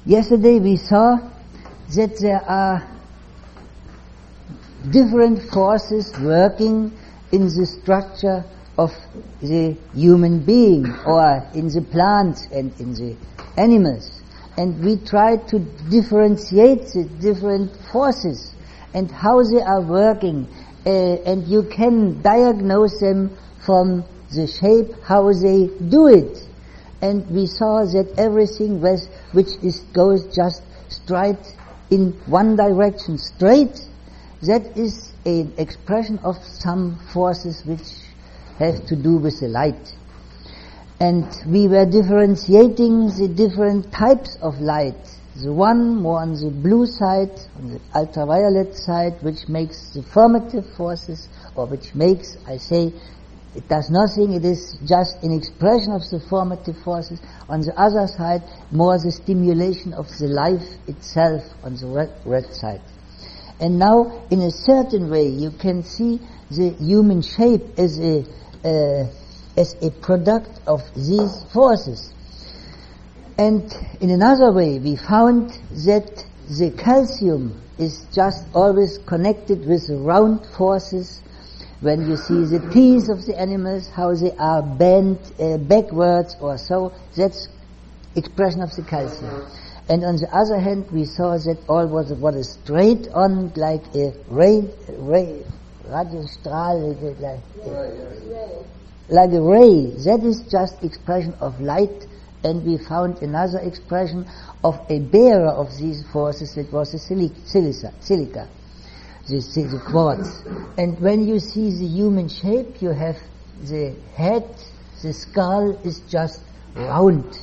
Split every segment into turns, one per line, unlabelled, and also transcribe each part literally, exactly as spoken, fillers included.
Yesterday we saw that there are different forces working in the structure of the human being, or in the plants and in the animals. And we try to differentiate the different forces and how they are working, uh, and you can diagnose them from the shape, how they do it. And we saw that everything was, which is goes just straight in one direction, straight, that is an expression of some forces which have to do with the light. And we were differentiating the different types of light. The one more on the blue side, on the ultraviolet side, which makes the formative forces, or which makes, I say, it does nothing, it is just an expression of the formative forces. On the other side, more the stimulation of the life itself on the red, red side. And now, in a certain way, you can see the human shape as a uh, as a product of these forces. And in another way, we found that the calcium is just always connected with the round forces. When you see the teeth of the animals, how they are bent uh, backwards or so, that's expression of the calcium. And on the other hand, we saw that all was what is straight on, like a ray, ray, radiostrahl, like, uh, like a ray. That is just expression of light. And we found another expression of a bearer of these forces, that was the silica, silica. The, the quartz. And when you see the human shape, you have the head, the skull is just round.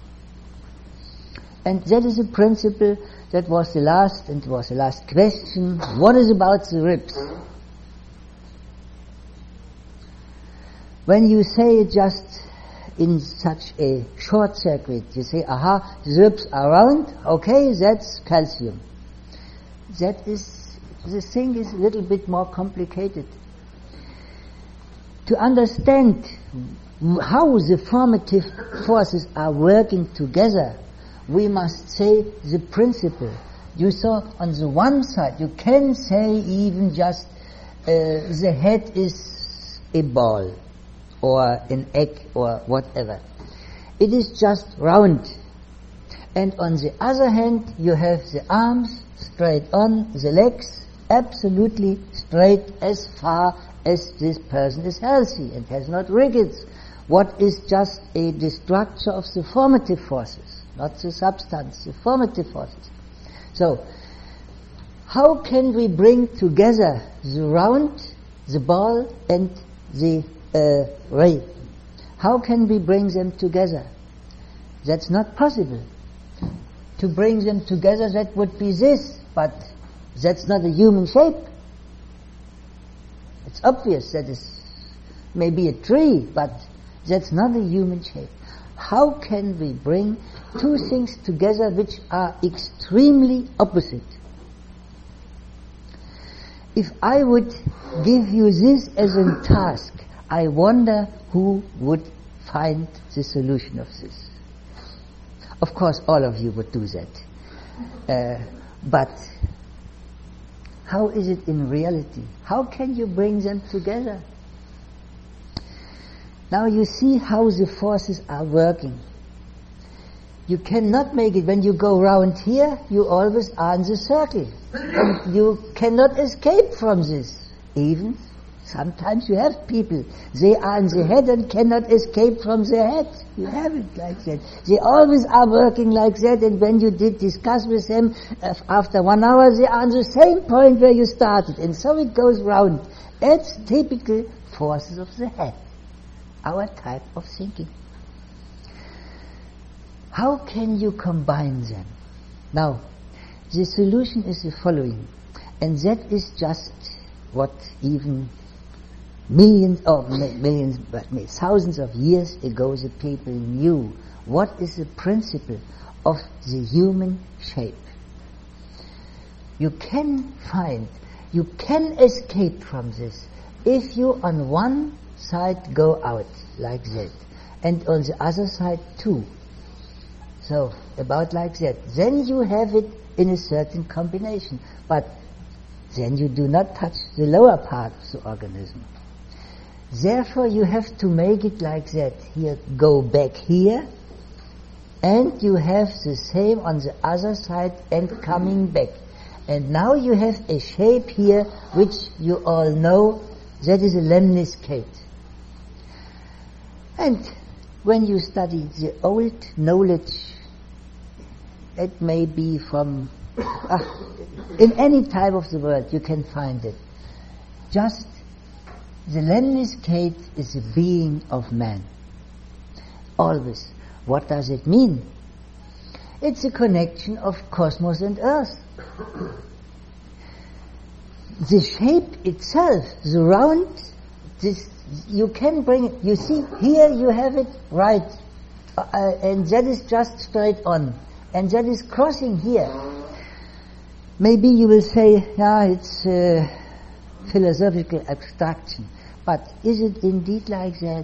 And that is a principle, that was the last, and was the last question. What is about the ribs? When you say it just in such a short circuit, you say, aha, the ribs are round, okay, that's calcium. That is, the thing is a little bit more complicated. To understand how the formative forces are working together, we must say the principle. You saw on the one side, you can say even just uh, the head is a ball or an egg or whatever. It is just round. And on the other hand, you have the arms straight on, the legs absolutely straight as far as this person is healthy and has not rickets. What is just a the structure of the formative forces, not the substance, the formative forces. So, how can we bring together the round, the ball, and the uh, ray? How can we bring them together? That's not possible. To bring them together, that would be this, but that's not a human shape. It's obvious that is maybe a tree, but that's not a human shape. How can we bring two things together which are extremely opposite? If I would give you this as a task, I wonder who would find the solution of this. Of course, all of you would do that. Uh, but how is it in reality? How can you bring them together? Now you see how the forces are working. You cannot make it, when you go round here, you always are in the circle. And you cannot escape from this. Even sometimes you have people, they are in the head and cannot escape from their head. You have it like that. They always are working like that, and when you did discuss with them, uh, after one hour they are on the same point where you started, and so it goes round. That's typical forces of the head, our type of thinking. How can you combine them? Now, the solution is the following, and that is just what even millions, or millions, but thousands of years ago the people knew. What is the principle of the human shape? You can find, you can escape from this if you on one side go out like that, and on the other side too. So, about like that. Then you have it in a certain combination. But then you do not touch the lower part of the organism. Therefore you have to make it like that. Here, go back here, and you have the same on the other side and coming back. And now you have a shape here which you all know, that is a lemniscate. And when you study the old knowledge, it may be from ah, in any type of the world you can find it. Just the lemniscate is the being of man. Always. What does it mean? It's a connection of cosmos and earth. The shape itself, the round, this, you can bring it. You see, here you have it right, uh, and that is just straight on, and that is crossing here. Maybe you will say, yeah, it's uh, philosophical abstraction, but is it indeed like that?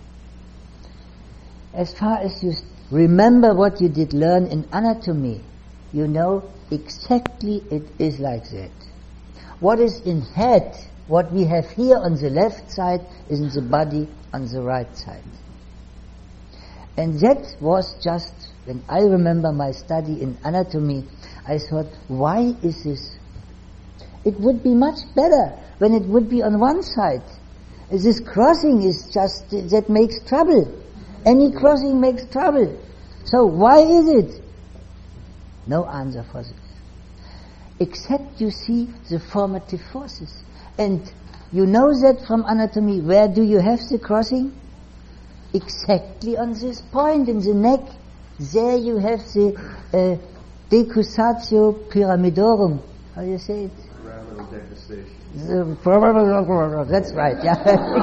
As far as you remember what you did learn in anatomy, you know exactly it is like that. What is in head, what we have here on the left side, is in the body on the right side. And that was just, when I remember my study in anatomy, I thought, why is this? It would be much better when it would be on one side. This crossing is just, that makes trouble. Any crossing makes trouble. So why is it? No answer for this. Except you see the formative forces. And you know that from anatomy, where do you have the crossing? Exactly on this point in the neck. There you have the uh, decussatio pyramidorum. How do you say it?
Pyramidal decussation.
The, that's right, yeah,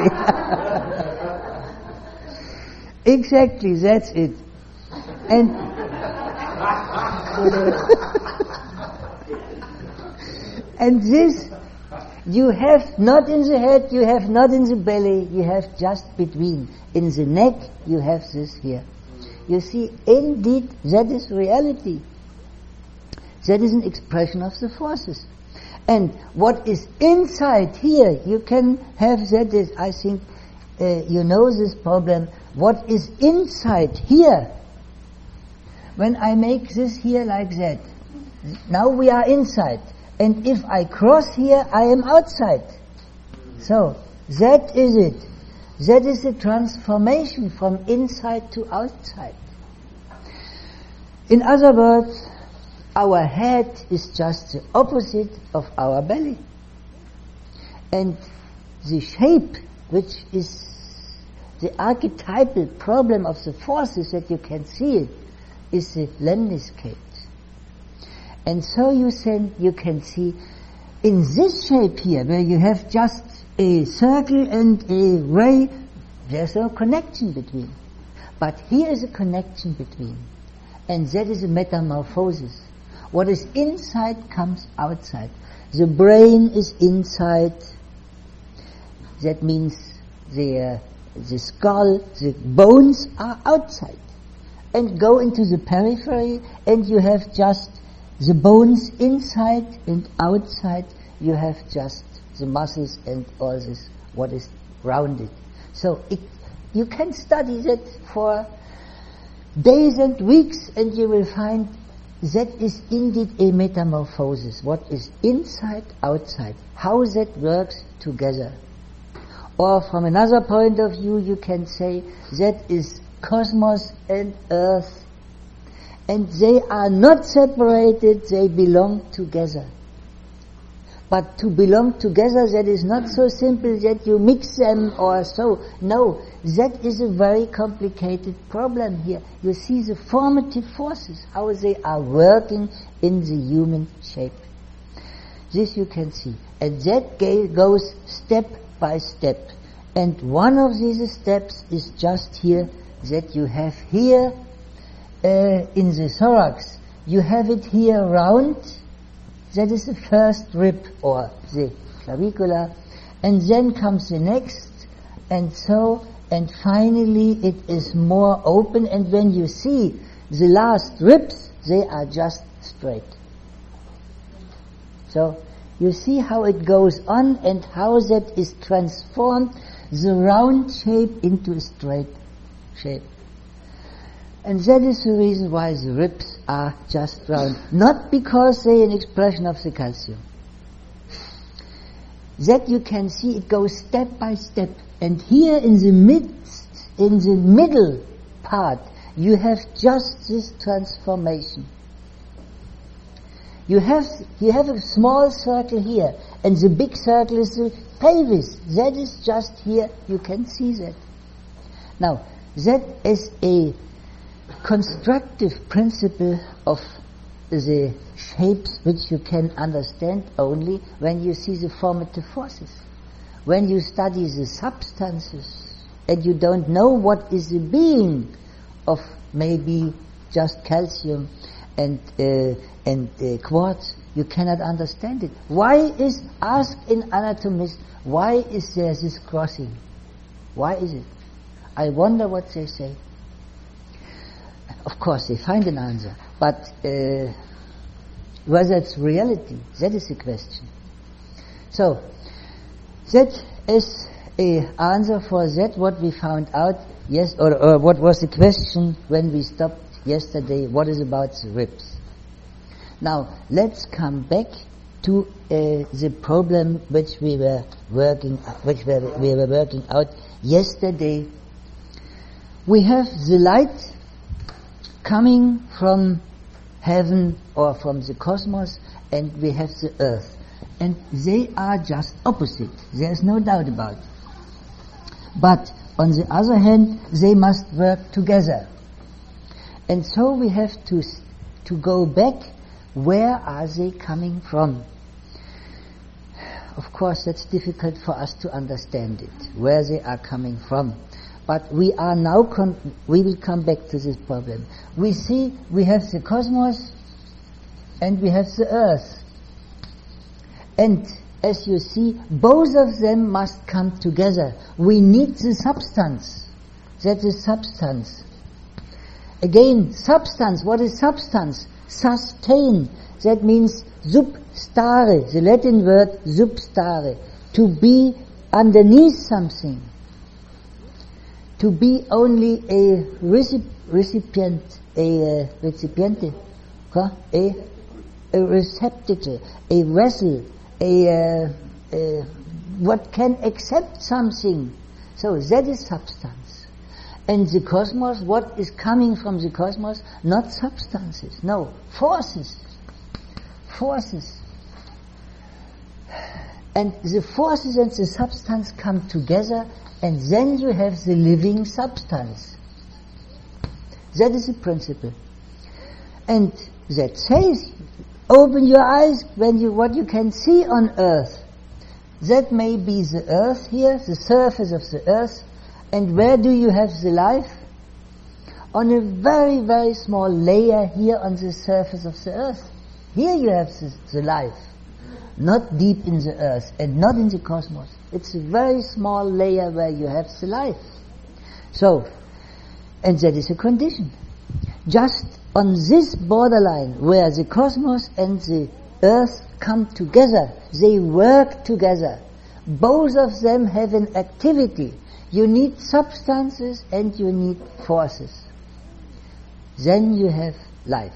exactly. Exactly, that's it. And and this you have not in the head, you have not in the belly, you have just between. In the neck you have this here. You see, indeed, that is reality. That is an expression of the forces. And what is inside here, you can have that is, I think, uh, you know this problem. What is inside here, when I make this here like that, now we are inside. And if I cross here, I am outside. So, that is it. That is the transformation from inside to outside. In other words, our head is just the opposite of our belly. And the shape, which is the archetypal problem of the forces that you can see it, is the lemniscate. And so you, send, you can see in this shape here, where you have just a circle and a ray, there's no connection between. But here is a connection between. And that is a metamorphosis. What is inside comes outside. The brain is inside. That means the, uh, the skull, the bones are outside. And go into the periphery, and you have just the bones inside, and outside you have just the muscles and all this, what is rounded. So it, you can study that for days and weeks, and you will find that is indeed a metamorphosis. What is inside, outside. How that works together. Or from another point of view, you can say that is cosmos and earth. And they are not separated, they belong together. But to belong together, that is not so simple that you mix them or so. No, that is a very complicated problem here. You see the formative forces, how they are working in the human shape. This you can see. And that goes step by step. And one of these steps is just here, that you have here uh, in the thorax. You have it here round. That is the first rib, or the clavicula, and then comes the next, and so, and finally it is more open, and when you see the last ribs, they are just straight. So, you see how it goes on and how that is transformed, the round shape into a straight shape. And that is the reason why the ribs are just round. Not because they are an expression of the calcium. That you can see it goes step by step. And here in the midst, in the middle part, you have just this transformation. You have you have a small circle here, and the big circle is the pelvis. That is just here. You can see that. Now, that is a constructive principle of the shapes which you can understand only when you see the formative forces. When you study the substances and you don't know what is the being of maybe just calcium and uh, and uh, quartz, you cannot understand it. Why is, ask in anatomists, why is there this crossing? Why is it? I wonder what they say. Of course, they find an answer, but uh, whether it's reality, that is the question. So, that is an answer for that, what we found out, yes, or, or what was the question when we stopped yesterday, what is about the ribs. Now, let's come back to uh, the problem which we were working, which we were, we were working out yesterday. We have the light coming from heaven or from the cosmos, and we have the earth. And they are just opposite. There's no doubt about it. But on the other hand, they must work together. And so we have to to go back. Where are they coming from? Of course, that's difficult for us to understand it, where they are coming from. But we are now, con- we will come back to this problem. We see, we have the cosmos and we have the earth. And as you see, both of them must come together. We need the substance. That is substance. Again, substance. What is substance? Sustain. That means substare. The Latin word substare. To be underneath something. To be only a recip- recipient, a uh, recipiente, huh? a, a receptacle, a vessel, a, uh, uh, what can accept something. So that is substance. And the cosmos, what is coming from the cosmos? Not substances, no, forces. Forces. And the forces and the substance come together, and then you have the living substance. That is the principle. And that says, open your eyes when you what you can see on earth. That may be the earth here, the surface of the earth. And where do you have the life? On a very, very small layer here on the surface of the earth. Here you have the, the life. Not deep in the earth and not in the cosmos. It's a very small layer where you have the life. So, and that is a condition. Just on this borderline where the cosmos and the earth come together, they work together. Both of them have an activity. You need substances and you need forces. Then you have life.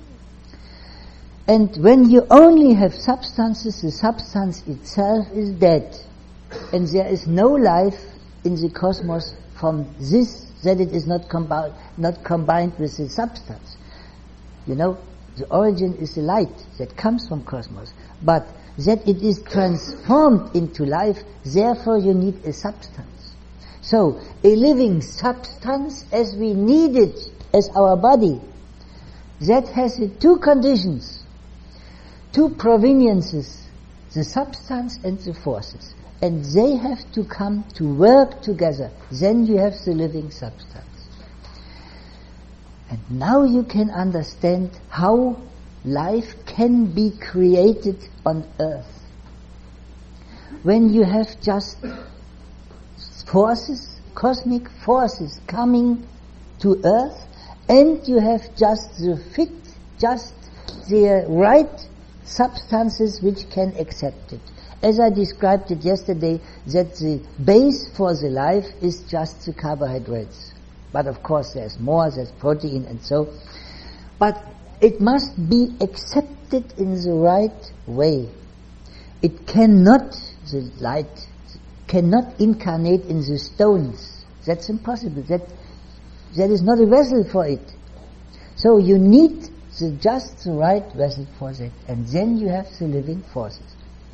And when you only have substances, the substance itself is dead. And there is no life in the cosmos from this, that it is not, combi- not combined with the substance. You know, the origin is the light that comes from cosmos. But that it is transformed into life, therefore you need a substance. So, a living substance as we need it, as our body, that has the two conditions, two proveniences, the substance and the forces. And they have to come to work together. Then you have the living substance. And now you can understand how life can be created on earth. When you have just forces, cosmic forces coming to earth, and you have just the fit, just the right substances which can accept it. As I described it yesterday, that the base for the life is just the carbohydrates. But of course there's more, there's protein and so. But it must be accepted in the right way. It cannot, the light cannot incarnate in the stones. That's impossible. That That is not a vessel for it. So you need the just the right vessel for that. And then you have the living forces.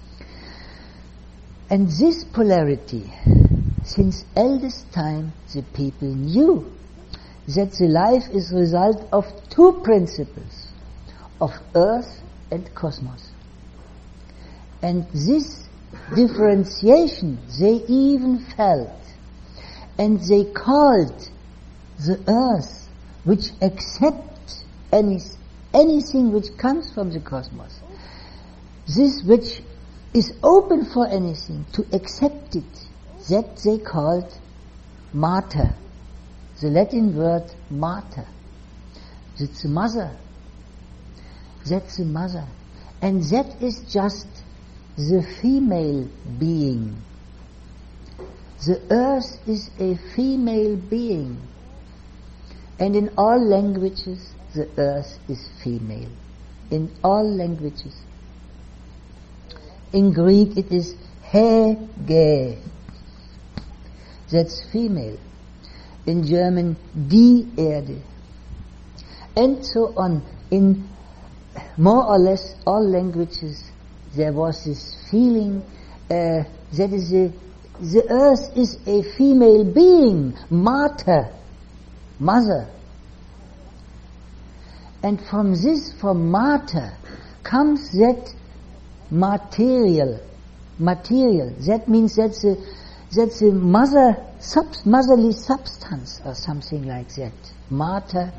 And this polarity, since eldest time, the people knew that the life is the result of two principles, of earth and cosmos. And this differentiation they even felt, and they called the earth, which accepts any, anything which comes from the cosmos, this which is open for anything, to accept it, that they called mater. The Latin word mater. That's the mother. That's the mother. And that is just the female being. The earth is a female being. And in all languages, the earth is female. In all languages. In Greek it is hege. That's female. In German, die Erde. And so on. In more or less all languages, there was this feeling uh, that is a, the earth is a female being, mater, mother. And from this, from mater, comes that material, material. That means that's a, that's a mother, sub, motherly substance or something like that. Mater.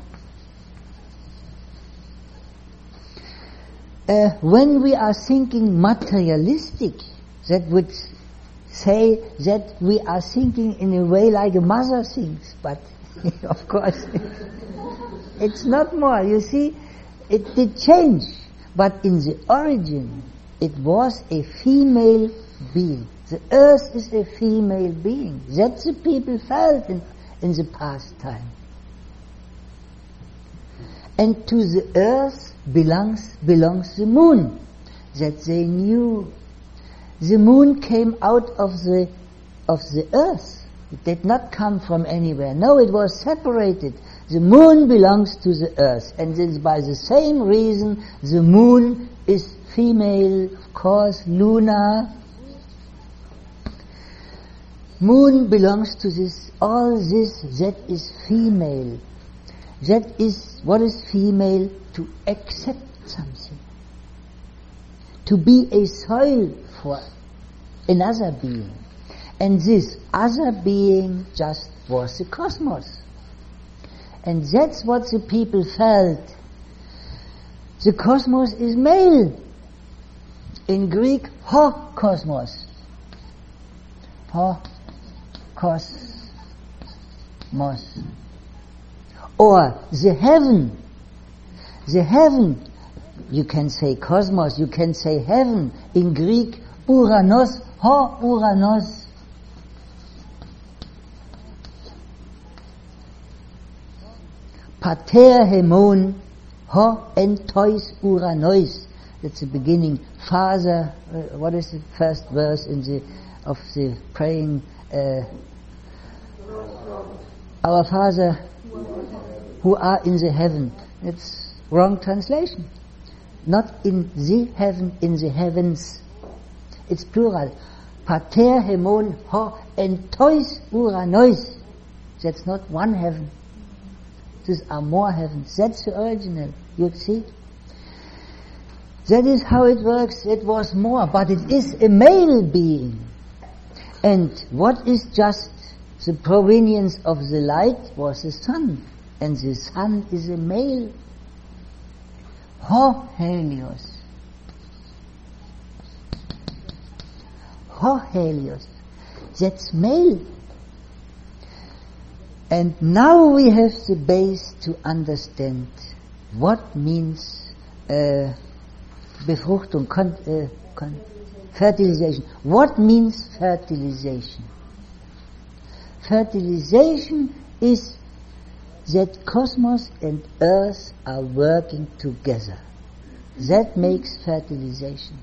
Uh, when we are thinking materialistic, that would say that we are thinking in a way like a mother thinks, but of course it's not more. You see, it did change, but in the origin it was a female being. The earth is a female being. That the people felt in, in the past time. And to the earth belongs belongs the moon. That they knew. The moon came out of the of the earth. It did not come from anywhere. No, it was separated. The moon belongs to the earth, and this, by the same reason, the moon is female, of course, lunar. Moon belongs to this, all this that is female. That is, what is female? To accept something. To be a soil for another being. And this other being just was the cosmos. And that's what the people felt. The cosmos is male. In Greek, ho cosmos. Ho cosmos. Or the heaven. The heaven, you can say cosmos, you can say heaven. In Greek, Uranos, ho Uranos. Pater hemon, ho entois Uranois. That's the beginning. Father, uh, what is the first verse in the of the praying? Uh, Our Father, who art in the heaven. It's wrong translation. Not in the heaven, in the heavens. It's plural. Pater hemon ho entois Uranois. That's not one heaven. These are more heavens. That's the original. You see? That is how it works. It was more, but it is a male being. And what is just the provenience of the light was the sun. And the sun is a male. Ho Helios. Ho Helios. That's male. And now we have the base to understand what means uh, Befruchtung, con, uh, con, fertilization. What means fertilization? Fertilization is that cosmos and earth are working together. That makes fertilization.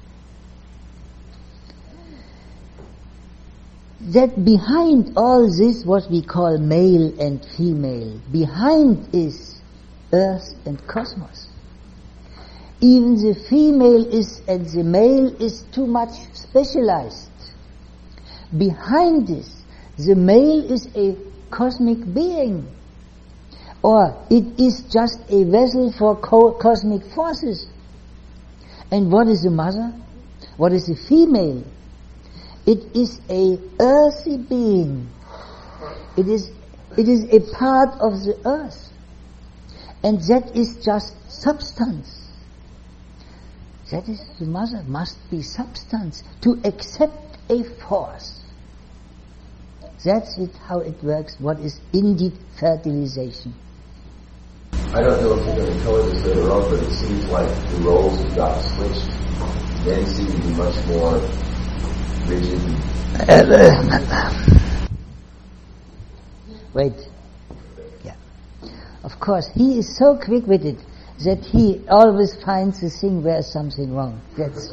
That behind all this, what we call male and female, behind is earth and cosmos. Even the female is and the male is too much specialized. Behind this, the male is a cosmic being, or it is just a vessel for co- cosmic forces. And what is the mother? What is the female? It is a earthy being. It is, it is a part of the earth. And that is just substance. That is, the mother must be substance to accept a force. That's it, how it works, what is indeed fertilization.
I don't know if you're going to cover this later on, but it seems like the roles have got switched. Men seem to be much more rigid.
Wait. Yeah. Of course, he is so quick-witted that he always finds the thing where something wrong. That's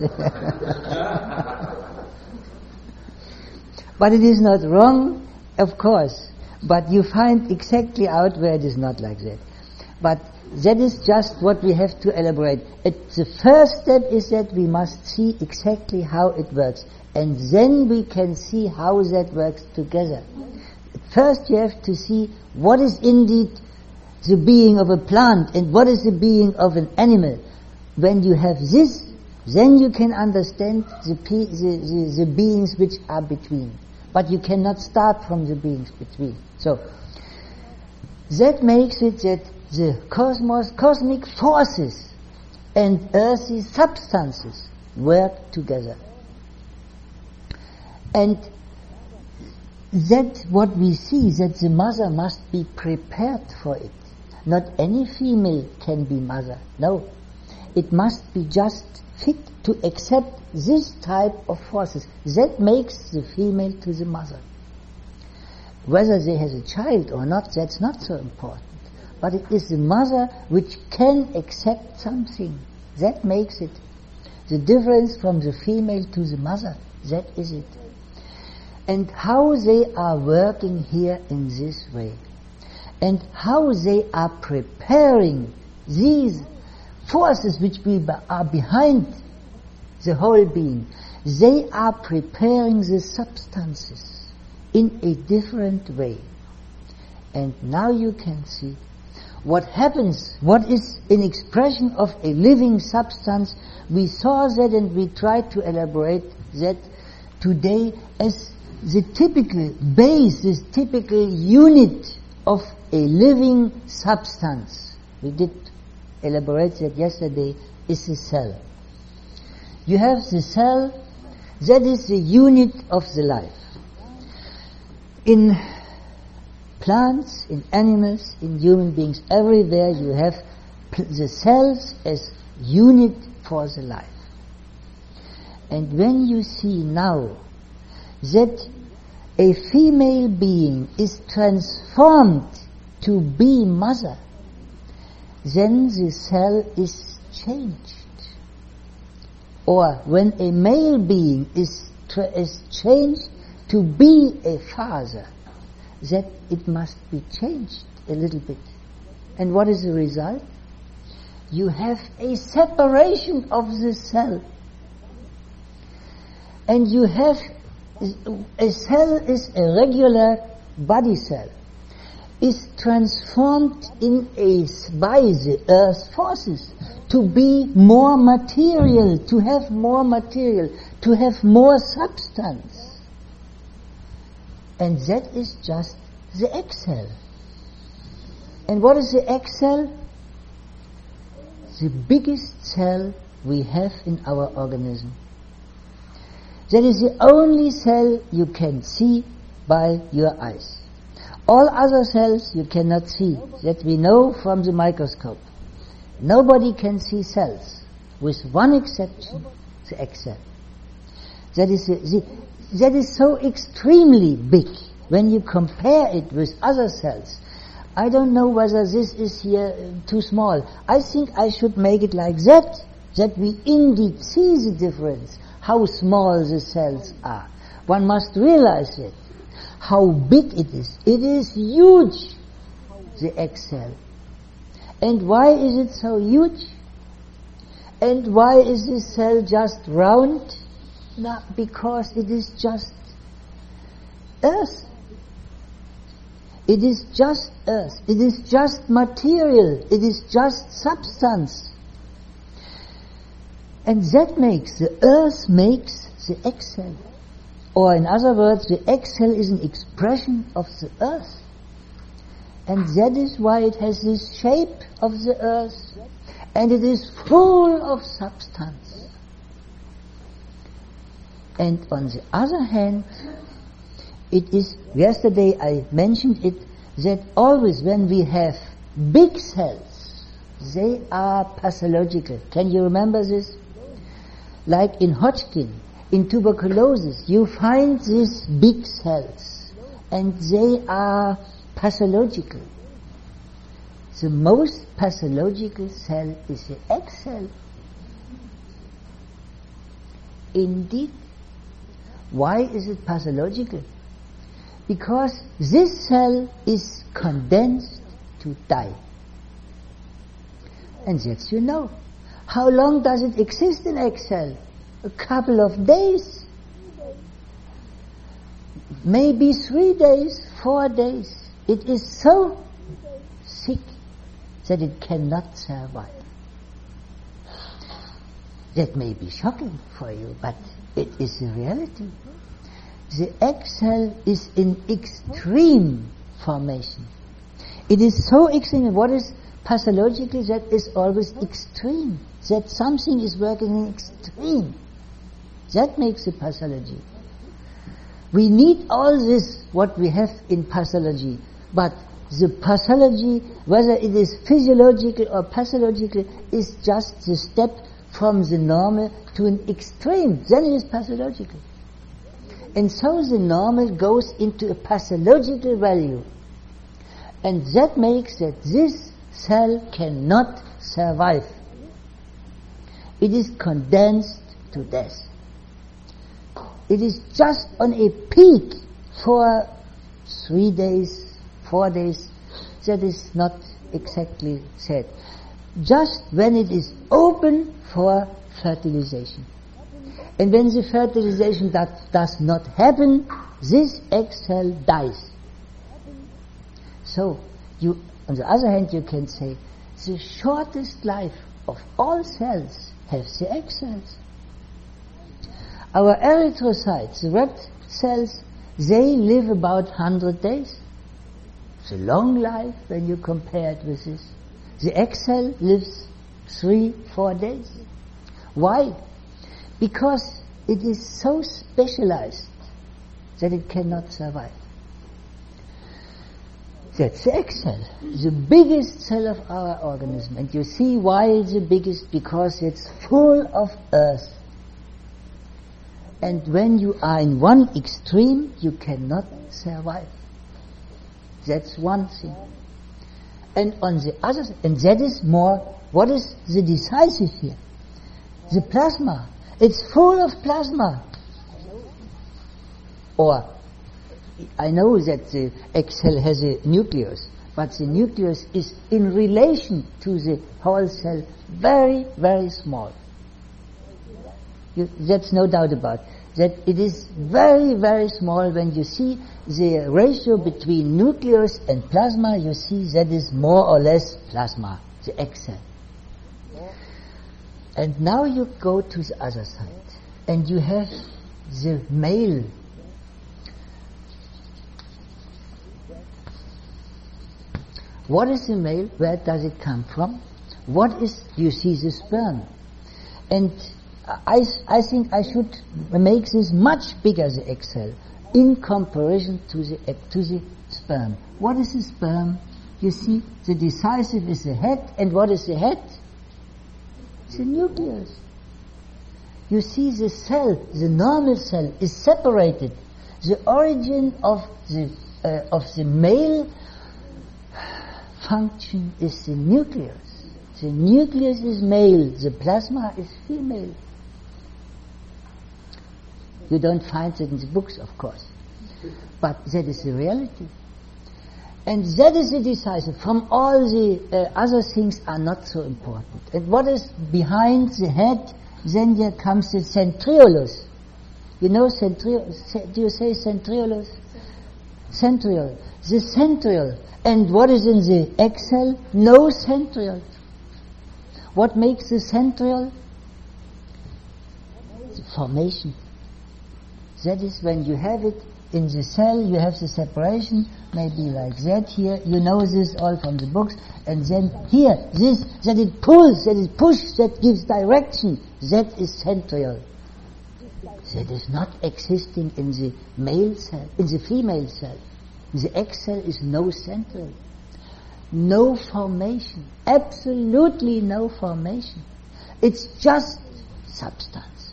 but it is not wrong, of course. But you find exactly out where it is not like that. But that is just what we have to elaborate. It, the first step is that we must see exactly how it works. And then we can see how that works together. First you have to see what is indeed the being of a plant and what is the being of an animal. When you have this, then you can understand the, the, the, the beings which are between. But you cannot start from the beings between. So, that makes it that the cosmos, cosmic forces and earthly substances work together. And that what we see, that the mother must be prepared for it. Not any female can be mother. No. It must be just fit to accept this type of forces. That makes the female to the mother. Whether they has a child or not, that's not so important. But it is the mother which can accept something. That makes it. The difference from the female to the mother, that is it. And how they are working here in this way. And how they are preparing these forces which we are behind the whole being. They are preparing the substances in a different way. And now you can see what happens, what is an expression of a living substance. We saw that and we tried to elaborate that today as the typical base, this typical unit of a living substance. We did elaborate that yesterday, is the cell. You have the cell, that is the unit of the life. In plants, in animals, in human beings, everywhere you have the cells as unit for the life. And when you see now that a female being is transformed to be mother, then the cell is changed. Or when a male being is, tra- is changed to be a father, that it must be changed a little bit. And what is the result? You have a separation of the cell. And you have, a cell is a regular body cell, is transformed in a, by the earth's forces to be more material, to have more material, to have more substance. And that is just the egg cell. And what is the egg cell? The biggest cell we have in our organism. That is the only cell you can see by your eyes. All other cells you cannot see, that we know from the microscope. Nobody can see cells, with one exception, the egg cell. That is, the, that is so extremely big when you compare it with other cells. I don't know whether this is here too small. I think I should make it like that, that we indeed see the difference, how small the cells are. One must realize it, how big it is. It is huge, the egg cell. And why is it so huge? And why is this cell just round? No, because it is just earth. It is just earth. It is just material. It is just substance. And that makes, the earth makes the egg cell. Or in other words, the egg cell is an expression of the earth. And that is why it has this shape of the earth. And it is full of substance. And on the other hand, it is, yesterday I mentioned it, that always when we have big cells, they are pathological. Can you remember this? Like in Hodgkin, in tuberculosis, you find these big cells, and they are pathological. The most pathological cell is the egg cell. Indeed. Why is it pathological? Because this cell is condensed to die. And that you know. How long does it exist in egg cell? A couple of days. Maybe three days, four days. It is so sick that it cannot survive. That may be shocking for you, but it is the reality. The egg cell is in extreme formation. It is so extreme. What is pathological? That is always extreme. That something is working in extreme. That makes the pathology. We need all this, what we have in pathology, but the pathology, whether it is physiological or pathological, is just the step from the normal to an extreme. Then it is pathological. And so the normal goes into a pathological value. And that makes that this cell cannot survive. It is condensed to death. It is just on a peak for three days, four days. That is not exactly said. Just when it is open for fertilization. And when the fertilization that does not happen, this egg cell dies. So, you, on the other hand, you can say, the shortest life of all cells has the egg cells. Our erythrocytes, the red cells, they live about one hundred days. It's a long life when you compare it with this. The egg cell lives three, four days. Why? Because it is so specialized that it cannot survive. That's the egg cell, the biggest cell of our organism. And you see why it's the biggest? Because it's full of earth. And when you are in one extreme, you cannot survive. That's one thing. And on the other, and that is more, what is the decisive here? The plasma. It's full of plasma. Or, I know that the egg cell has a nucleus, but the nucleus is in relation to the whole cell very, very small. You, that's no doubt about it. That it is very, very small. When you see the ratio between nucleus and plasma, you see that is more or less plasma, the egg cell. And now you go to the other side, and you have the male. What is the male? Where does it come from? What is, you see the sperm. And I, I think I should make this much bigger, the egg cell, in comparison to the, to the sperm. What is the sperm? You see, the decisive is the head, and what is the head? The nucleus. You see, the cell, the normal cell, is separated. The origin of the uh, of the male function is the nucleus. The nucleus is male, the plasma is female. You don't find that in the books, of course, but that is the reality. And that is the decisive. From all the uh, other things are not so important. And what is behind the head? Then there comes the centriolus. You know centriolus? Do you say centriolus? Centriole. The centriole. And what is in the egg cell? No centriole. What makes the centriole? The formation. That is when you have it in the cell, you have the separation, maybe like that here. You know this all from the books. And then here, this, that it pulls, that it pushes, that gives direction. That is centriole. That is not existing in the male cell, in the female cell. In the egg cell is no centriole. No formation. Absolutely no formation. It's just substance.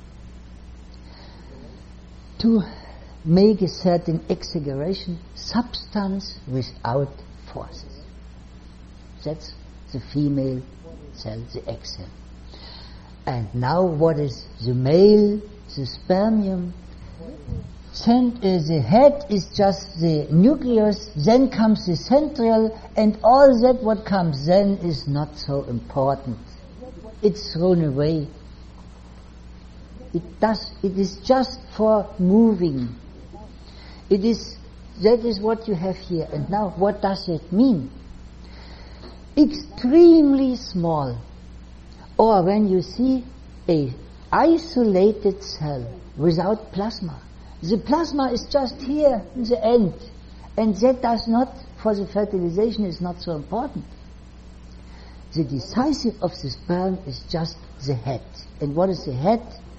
To make a certain exaggeration, substance without forces. That's the female cell, the egg cell. And now what is the male, the spermium? Cent- uh, the head is just the nucleus, then comes the centriole, and all that what comes then is not so important. It's thrown away. It does. It is just for moving. It is. That is what you have here. And now, what does it mean? Extremely small, or when you see a isolated cell without plasma, the plasma is just here in the end, and that does not, for the fertilization, is not so important. The decisive of the sperm is just the head. And what is the head?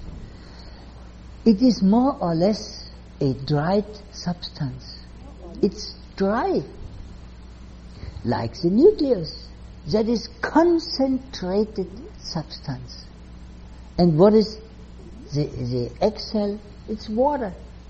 It is more or less a dried substance. It's dry, like the nucleus. That is concentrated substance. And what is the, the egg cell? It's water.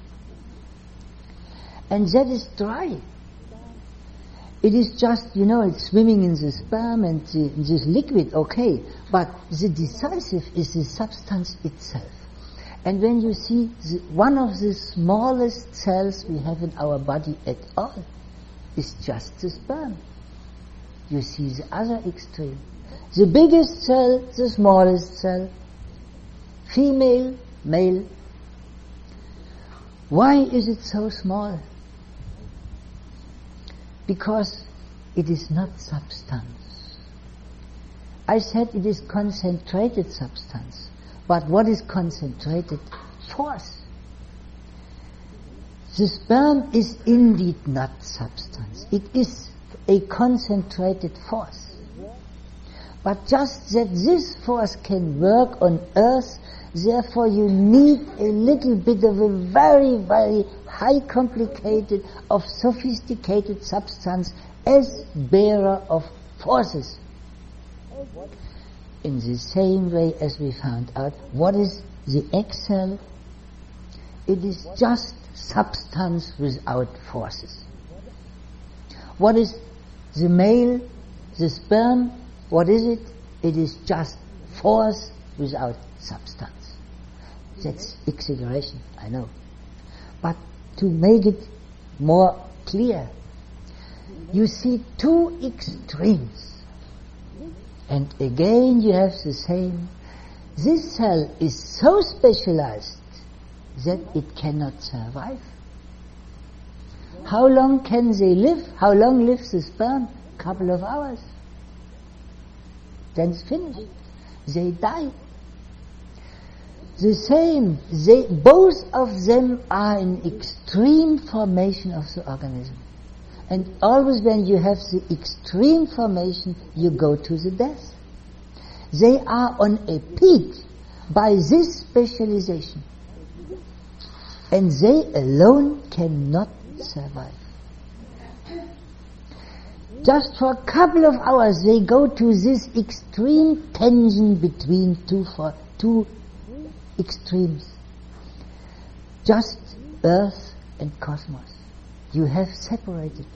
And that is dry. It is just, you know, it's swimming in the sperm and the, this liquid, okay. But the decisive is the substance itself. And when you see the, one of the smallest cells we have in our body at all is just the sperm. You see the other extreme. The biggest cell, the smallest cell. Female, male. Why is it so small? Because it is not substance. I said it is concentrated substance. But what is concentrated? Force. The sperm is indeed not substance. It is a concentrated force. But just that this force can work on earth, therefore you need a little bit of a very, very high complicated, of sophisticated substance as bearer of forces. In the same way as we found out, what is the egg cell? It is just substance without forces. What is the male, the sperm? What is it? It is just force without substance. That's exaggeration, I know. But to make it more clear, you see two extremes. And again you have the same. This cell is so specialized that it cannot survive. How long can they live? How long lives the sperm? A couple of hours. Then it's finished. They die. The same, they, both of them are in extreme formation of the organism. And always when you have the extreme formation, you go to the death. They are on a peak by this specialization. And they alone cannot survive. just for a couple of hours they go to this extreme tension between two, for, two extremes. Just earth and cosmos. You have separated.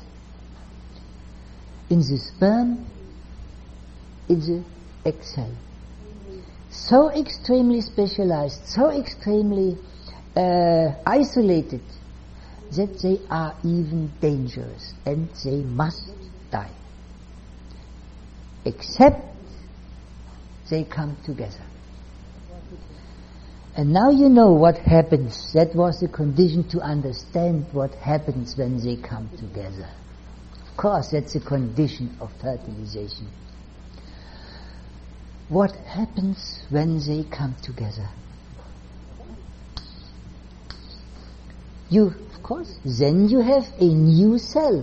In the sperm, in the egg cell. So extremely specialized, so extremely uh, isolated, that they are even dangerous and they must die. Except they come together. And now you know what happens. That was the condition to understand what happens when they come together. Of course, that's a condition of fertilization. What happens when they come together? You, of course, then you have a new cell.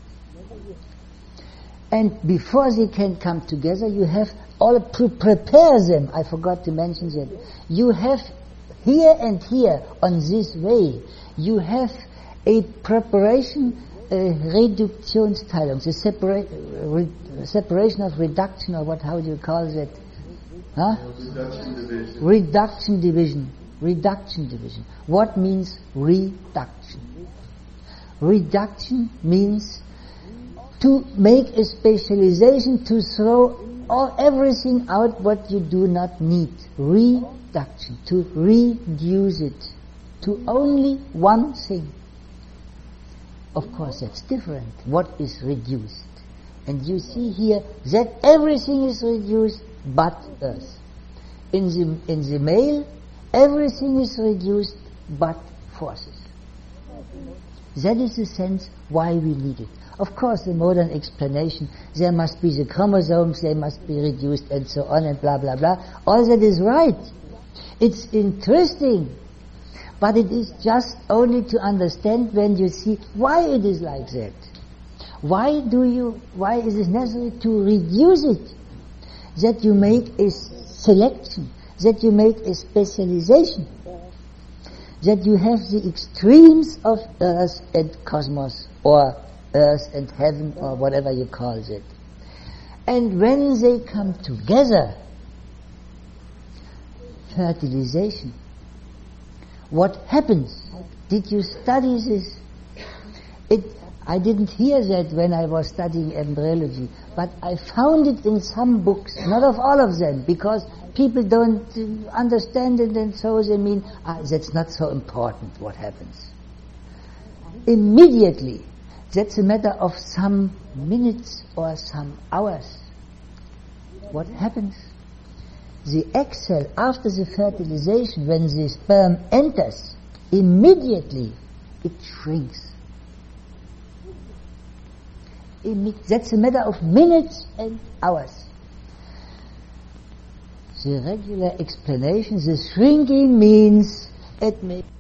And before they can come together, you have all to prepare them. I forgot to mention that. You have here and here on this way, you have a preparation, uh, Reduktionsteilung, the separa- re- separation of reduction, or what? How do you call that? Huh?
Reduction division.
Reduction division. Reduction division. What means reduction? Reduction means to make a specialization, to throw all everything out what you do not need. Reduction. To reduce it to only one thing. Of course, that's different. What is reduced? And you see here that everything is reduced but earth. In the, in the male, everything is reduced but forces. That is the sense why we need it. Of course, the modern explanation, there must be the chromosomes, they must be reduced and so on and blah blah blah. All that is right. It's interesting. But it is just only to understand when you see why it is like that. Why do you, why is it necessary to reduce it? That you make a selection, that you make a specialization, that you have the extremes of earth and cosmos, or earth and heaven, or whatever you call it. And when they come together, fertilization, what happens? Did you study this? It, I didn't hear that when I was studying embryology, but I found it in some books, not of all of them, because people don't uh, understand it, and so they mean, ah, that's not so important what happens. Immediately, that's a matter of some minutes or some hours. What happens? The egg cell, after the fertilization, when the sperm enters, immediately it shrinks. Imme- that's a matter of minutes and hours. The regular explanation, the shrinking means it may